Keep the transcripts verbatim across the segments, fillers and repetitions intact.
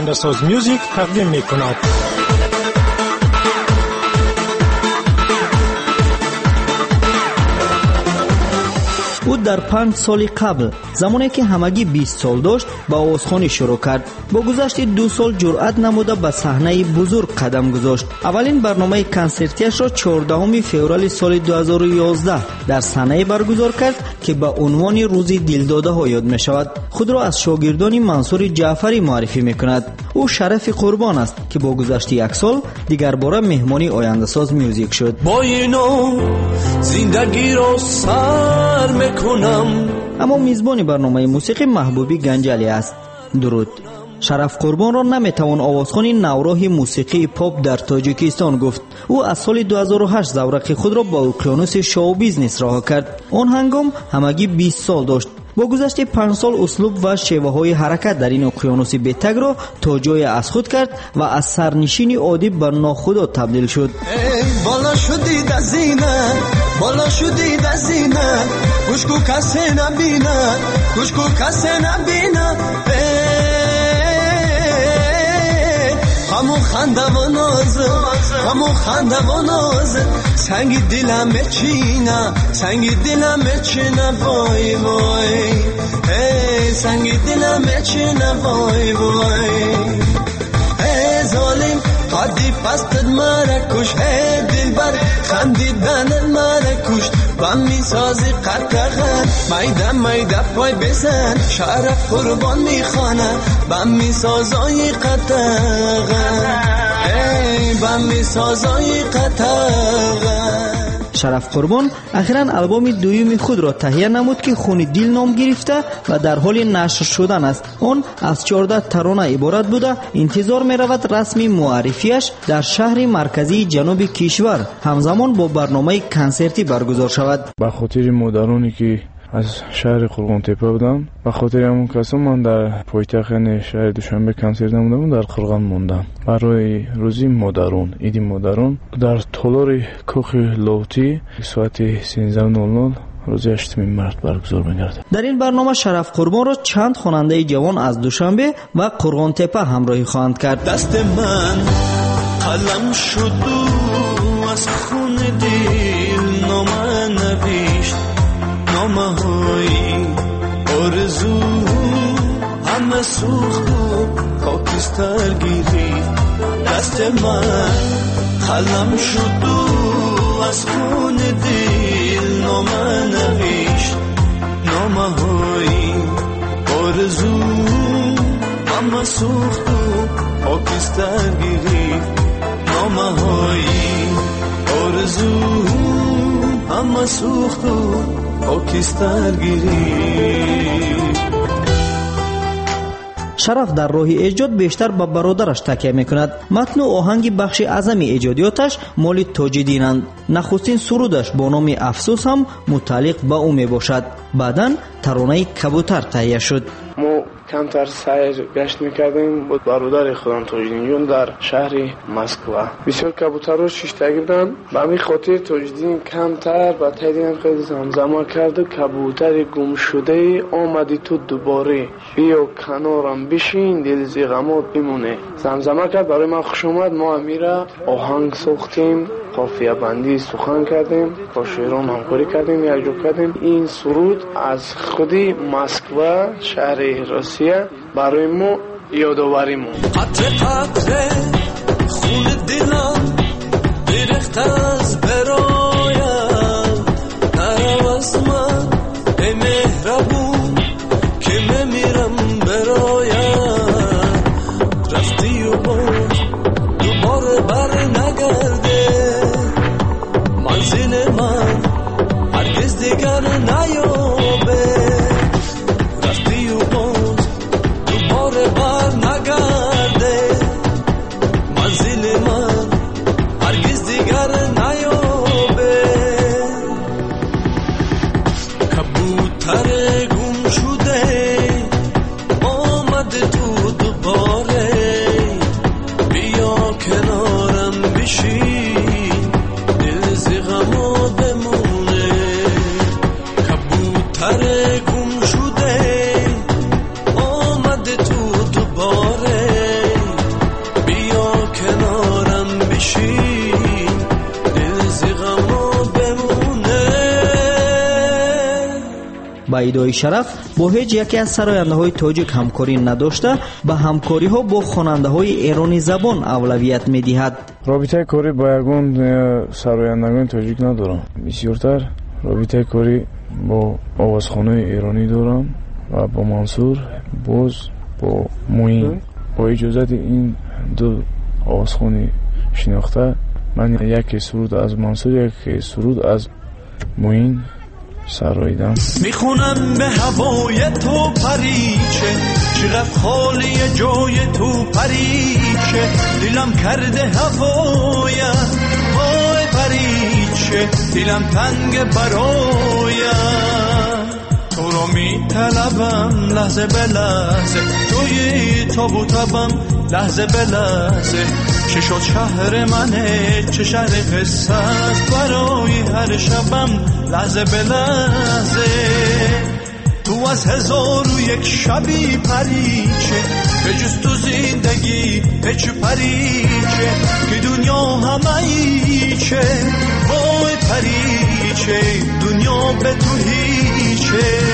آینده‌ساز میوزیک تقدیم می‌کند. او در پنج سال قبل زمانی که همگی بیست سال داشت با آوازخوانی شروع کرد. با گذشت دو سال جرأت نموده به صحنه بزرگ قدم گذاشت. اولین برنامه کنسرتیش را چهاردهم فوریه سال دو هزار و یازده در صحنه برگزار کرد که به عنوان روز دلداده ها یاد می شود. خود را از شاگردان منصور جعفری معرفی می کند. او شرف قربان است که با گذشت یک سال دیگر باره مهمانی آینده ساز میوزیک شد. با اینو زندگی را سر میکنم. اما میزبان برنامه موسیقی محبوبی گنجلی است. درود. شرف قربان را نمیتوان آوازخوان نوروح موسیقی پاپ در تاجیکستان گفت. او از سال دو هزار و هشت زورق خود را با اقیانوس شو بیزنس رها کرد. آن هنگام همگی بیست سال داشت. با گذشت پنج سال اسلوب و شیوه های حرکت در این اقیانوس بی‌تگ را تا جای از خود کرد و از سرنشین عادی به ناخدا تبدیل شد. بالا شدی دزینه، بالا شدی دزینه، گوشکو کسی نبینه، گوشکو کسی نبینه. همو خنده و نازه، همو خنده و نازه، سنگ دلم بچینه، سنگ دلم بچینه، وای وای، ای سنگ دلم بچینه، وای وای. ای ظالم قدی پستت مرا کش، ای دلبر خندیدنت مرا کش. بم میسازی قطعه میده میده پای بزن، شرف قربان میخوانه بم میسازای قطعه، ای بم میسازای قطعه. شرف قربان اخیراً البوم دوم خود را تهیه نمود که خون دل نام گرفته و در حال نشر شدن است. آن از چهارده ترانه عبارت بوده. انتظار می رود رسمی معرفیش در شهر مرکزی جنوب کشور همزمان با برنامه کنسرتی برگزار شود. به خاطر مادرانی که از شهر قرغان تپه بودم، به خاطر همون کسا من در پایتخت شهر دوشنبه کنسرت نمودم، در قرغان موندم. برای روزی مادران، ایدی مادران در تالار کوخ لوتی ساعت سیزده و نود و نود روز هشتم مارس برگزار می‌گردد. در این برنامه شرف قربان را چند خواننده جوان از دوشنبه و قرغان تپه همراهی خواهند کرد. دست من قلم شد و از خون دل نام نوشت، نامه های آرزو همه سوخت و خاکستر گرفت. دست من قلم شد و از خون دل نامه نوشت، نامه های آرزو همه سوخت و خاکستر گرفت. نامه های آرزو همه سوخت و خاکستر گرفت. شرف در راه ایجاد بیشتر به برادرش تکیه میکند. متن و آهنگ بخش اعظم ایجادیاتش مال تاج‌الدینند. نخستین سرودش با نام افسوس هم متعلق به او می باشد. بعداً ترانه کبوتر تهیه شد. ما کمتر سیر گشت میکردیم با برادر خودم تاج‌الدین در شهر مسکو. بسیار کبوترها شیشتگی بودن. به همین خاطر تاج‌الدین کمتر با تاییدین خیلی زمزمه کرد. کبوتر گم شده آمدی تو دوباره، بیا کنارم بشین دل ز غمات بمونه. زمزمه کرد. برای من خوش اومد. ما امیره آهنگ ساختیم، قافیه بندی سخن کردیم، با شاعران همکاری کردیم، یک کردیم. این سرود از خودی مسکو شهر روسیه برای ما یادآوری مون. قطره قطره خون دلم بریخت از برایم، نرو از من ای مهربون که میمیرم برایم. رفتی و باز دوباره بر نگرده، منزل من هرگز دیگر نیابه. رفتی و باز دوباره بر نگرده، منزل من هرگز دیگر نیابه. کبوتر گم شده آمده تو دوباره، بیا کنارم بشین دل ز غمات بمونه. کبوتر گم شده آمده تو دوباره، با ادعای شرف با هیچ یکی از سراینده‌های تاجیک همکاری نداشته با همکاری‌ها با خواننده‌های ایرانی زبان اولویت می‌دهد. رابطه کاری با یگان سرایندگان تاجیک ندارم. بسیارتر رابطه کاری با آوازخوان‌های ایرانی دارم و با منصور باز با موین. با اجازت این دو آوازخوانی شناخته من یکی سرود از منصور یکی سرود از موین سرایدم. میخونم به هوای تو پریچه چقدر خالی جای تو پریچه دیلم کرده هوایم وای پریچه دیلم تنگ برایم تو رو میطلبم لحظه به لحظه توی تابوتبم لحظه به لحظه چه شد شهر منه چه شهر قصه است برای هر شبم لحظه به لحظه تو از هزار و یک شبی پریچه به جز تو زندگی هیچ پریچه که دنیا همه ایچه وای پریچه دنیا به تو هیچه.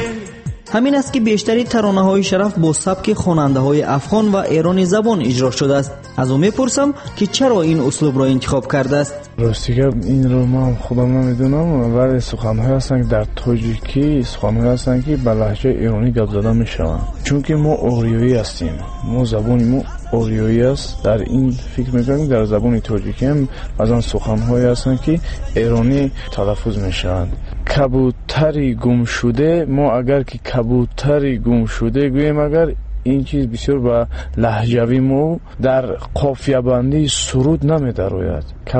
همین است که بیشتری ترانه‌های شرف با سبک خواننده‌های افغان و ایرانی زبان اجرا شده است. از او میپرسم که چرا این اسلوب را انتخاب کرده است. راستی که این رو من خودم نمیدونم ولی سخن‌های هستن که در تاجیکی سخن‌های هستن که به لهجه ایرانی گپ زده میشوند چون که ما اوریایی هستیم. ما زبان ما اوریایی است. در این فکر میکنم در زبان تاجیکی هم بعضا سخن‌های هستن که ایرانی تلفظ میشوند. کبوتری گم شده ما اگر که کبوتری گم شده گوییم اگر این چیز بسیار با لهجوی ما در قافیه بندی سرود نمی‌دراید.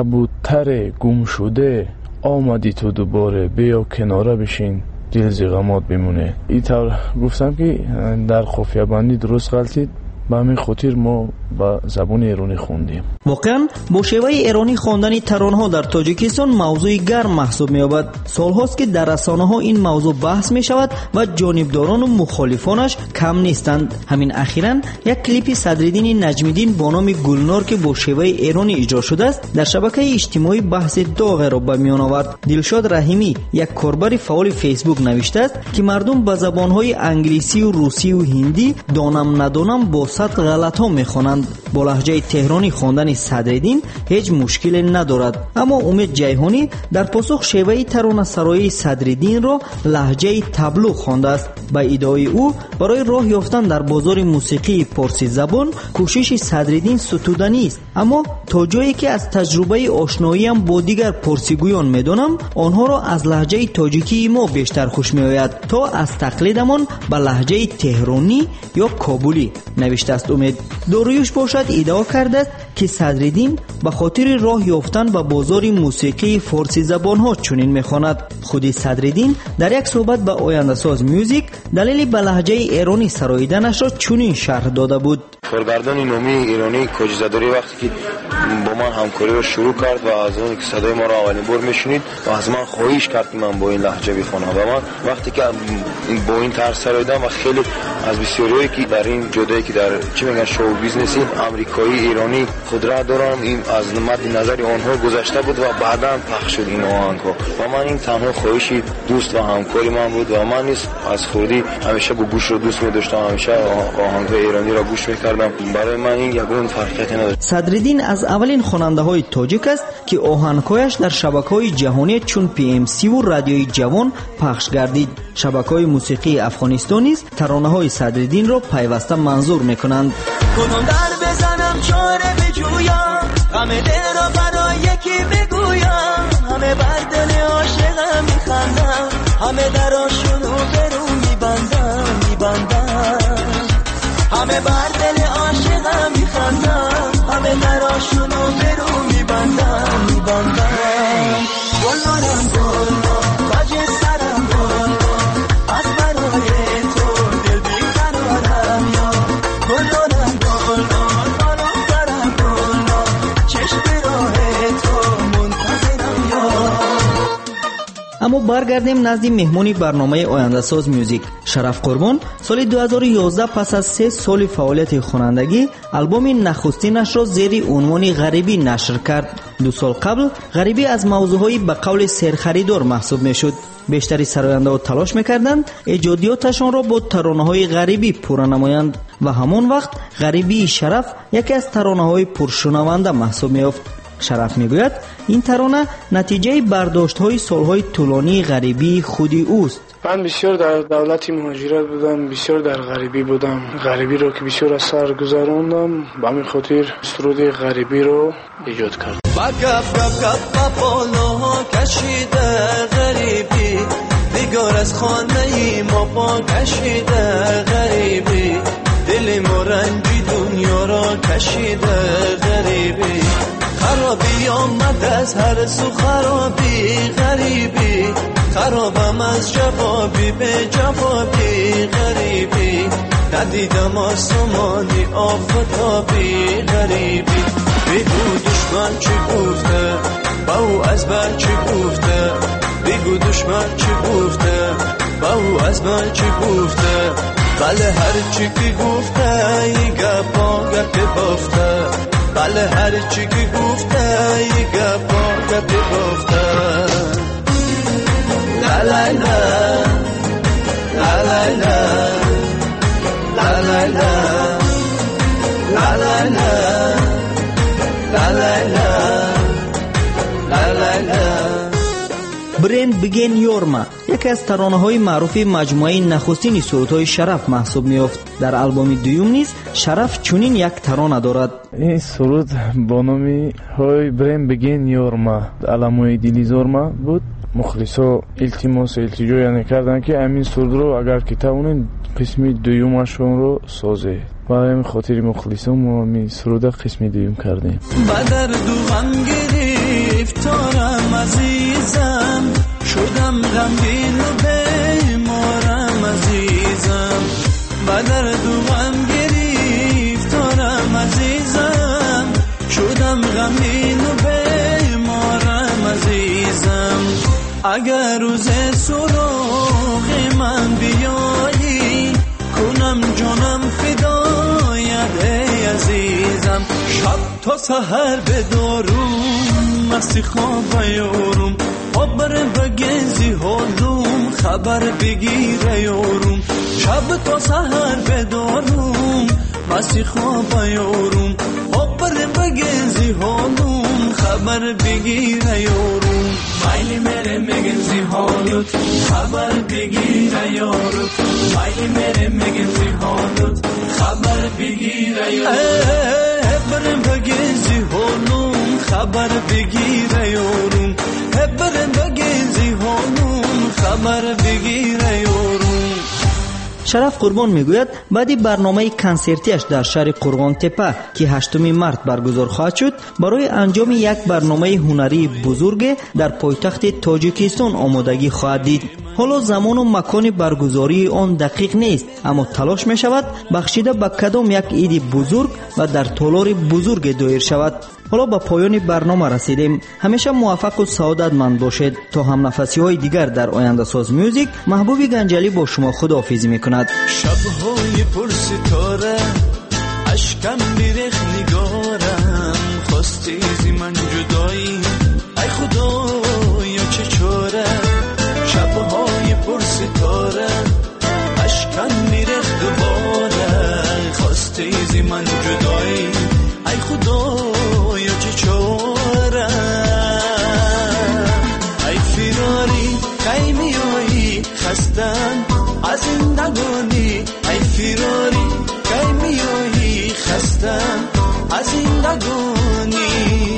کبوتر گم شده آمدی تو دوباره بیا کناره بشین دل زغمات بمونه. این طور گفتم که در قافیه بندی درست غلطید با همین خاطر ما با زبان ایرانی خوندیم. واقعا با شیوه ایرانی خواندن ترانه‌ها در تاجیکستان موضوع گرم محسوب می‌یابد. سال‌هاست که در رسانه‌ها این موضوع بحث می‌شود و جانبداران و مخالفانش کم نیستند. همین اخیراً یک کلیپ صدرالدین نجمی‌دین با نام گلنار که با شیوه ایرانی اجرا شده است در شبکه اجتماعی بحث داغ را به میان آورد. دلشاد رحیمی یک کاربر فعال فیسبوک نوشته است که مردم با زبان‌های انگلیسی و روسی و هندی دانم ندانم با صد غلط‌ها می‌خوانند. با لهجه تهرانی خواندن صدرالدین هیچ مشکلی ندارد، اما امید جیهانی در پاسخ شیوه ترانه سرایی صدرالدین را لهجه تبلو خوانده است. با ادعای او برای راه یافتن در بازار موسیقی پارسی زبان کوشش صدرالدین ستودنی است، اما تا جایی که از تجربه آشناییم با دیگر پارسیگویان میدانم آنها را از لهجه تاجیکی ما بیشتر خوش میآید تا از تقلیدمان به لهجه تهرانی یا کابلی، نوشته است امید. داریوش باشد ادعا کرده است که صدرالدین به خاطر راه یافتن به بازار موسیقی فارسی زبان ها چنین میخواند. خود صدرالدین در یک صحبت با آینده ساز میوزیک دلیل به لهجه ایرانی سراییدنش را چنین شرح داده بود. کارگردان نامی ایرانی کوچزاداری وقتی که با من همکاری رو شروع کرد و از اون که صدای ما را اولین بار میشنید و از من خواهش کرد که من با این لهجه بخونم و من وقتی که با این طرز سراییدم و خیلی از بسیاریایی که در این جدایی که در چی میگن شو بیزنسی آمریکایی ایرانی قدرت دارن این از مد نظر آنها گذشته بود و بعداً پخش شد این آهنگ‌ها و من این تنها خواهشی دوست و همکاری من بود و من نیست از خودی همیشه با گوش رو دوست می‌داشتم، همیشه آهنگ‌های ایرانی را گوش می‌کردم. برای من این یگون فرقیتی نداره. صدرالدین از اولین خواننده‌های تاجیک است که آهنگ‌هایش در شبکه‌های جهانی چون پی ام سی و رادیوی جوان پخش گردید. شبکه‌های موسیقی افغانستان نیز ترانه‌های صدرالدین را پیوسته منظور می‌کنند. کدوم در بزنم چاره بجویم غم دل را برای یکی بگویم همه بر دل عاشقم می‌خندم همه دراشونو برو می‌بندم می‌بندم همه بر دل عاشقم میخندم همه دراشونو برو میبندم میبندم گلنارم گلنار تاج سرم گلنار از برای تو دل بیقرارم یا گلنارم گلنار بالو سرم گلنار چشم راه تو منتظرم یا. اما برگردیم نزد مهمانی برنامه آینده ساز میوزیک. شرف قربان سال دو هزار و یازده پس از سه سال فعالیت خوانندگی البوم نخستینش را زیر عنوان غریبی نشر کرد. دو سال قبل غریبی از موضوعهای به قول سرخریدار محسوب میشد. بیشتری سراینده‌ها تلاش می‌کردند ایجادیاتشان را با ترانه‌های غریبی پورا نمایند و همون وقت غریبی شرف یکی از ترانه‌های پرشنونده محسوب می‌یافت. شرف میگوید این ترانه نتیجه برداشت‌های سال‌های طولانی غریبی خودی اوست. من بسیار در دولت مهاجرت بودم، بسیار در غریبی بودم، غریبی رو که بسیار از سر گذراندم، به همین خاطر سرود غریبی رو ایجاد کردم. با گف گف گف بالاها کشیده غریبی، دیگر از خانه ما پا کشیده غریبی، دل ما رنجی دنیا را کشیده غریبی، خرابی آمد از هر سو خرابی غریبی، خرابم از جوابی به جوابی غریبی، ندیدم آسمانی آفتابی غریبی، بگو دشمن چی گفته با او از من چی گفته، بگو دشمن چی گفته با او از من چی گفته، بله هر چی که گفته ای گپا گپ بافته، بله هر چی که گفته ای گپا گپ بافته. La la la, la la la, la la la, la la la, la la la, la la la. برند بگین یورما یکی از ترانه‌های معروف مجموعه نخستین سرودهای شرف محسوب می‌یافت. در آلبوم دوم نیز شرف چنین یک ترانه دارد. این سرود با نام های برند بگین یورما علموی دیلیزورما بود. مخلصا التماس التجا یعنی کردن که امین سرود رو اگر که توانین قسمی دویمشون رو سازه. برای همین خاطر مخلصا ما می سرود قسمی دویم کردیم. بدر دو غم گرفتارم عزیزم، شدم غمگین و بیمارم عزیزم، بدر دو غم گرفتارم عزیزم، شدم غمگین و بیمارم عزیزم، اگر روز سراغ من بیایی کنم جانم فدایت ای عزیزم، شب تا سحر بدارم مستی خواب یارم، خبر بگنزی حالم خبر بگیره یارم، شب تا سحر بدارم مستی خواب یارم، خبر بگنزی حالم خبر بگیره یارم، مایلی میره میگنزی حالت خبر بگیره یارم، مایلی میره میگنزی حالت خبر بگیره یارم، برم بگنزی حالم خبر بگیره یارم، برم بگنزی حالم خبر بگیره یارم. شرف قربان میگوید بعدی برنامه کنسرتیش در شهر قرغان تپه که هشتم مارس برگزار خواهد شد برای انجام یک برنامه هنری بزرگ در پایتخت تاجیکستان آمادگی خواهد دید. حالا زمان و مکان برگزاری آن دقیق نیست، اما تلاش می شود بخشیده به کدام یک عید بزرگ و در تالار بزرگ دایر شود. حالا به پایان برنامه رسیدیم. همیشه موفق و سعادتمند باشید. تا هم نفسی های دیگر در آینده ساز میوزیک، محبوب گنجلی با شما خداحافظی میکند. شبهای پر ستاره اشکم بیرخ نگارم، خواستی زی من جدایی ای خدایا چه چاره، شبهای پر ستاره اشکم بیرخ دوباره، خواستی زی من جدایی ای خدایا چه چاره، ای فراری کی میایی خستم از زندگانی، ای فراری کی میایی خستم از زندگانی،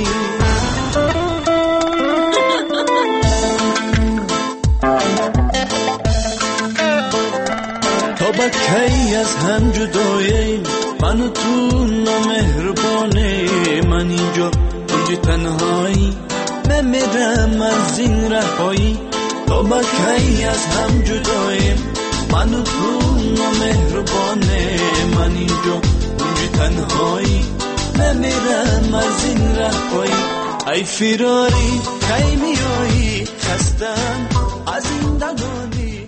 تا با کی از هم جداییم من و تو نامهربانه، من اینجا اونجا تنهایی نمیرم از این رهایی، تا با کی از هم جداییم من و تو نامهربانه، من اینجا اونجا تنهایی نمیرم از این رهایی، ای فراری کی میایی خستم از زندگانی.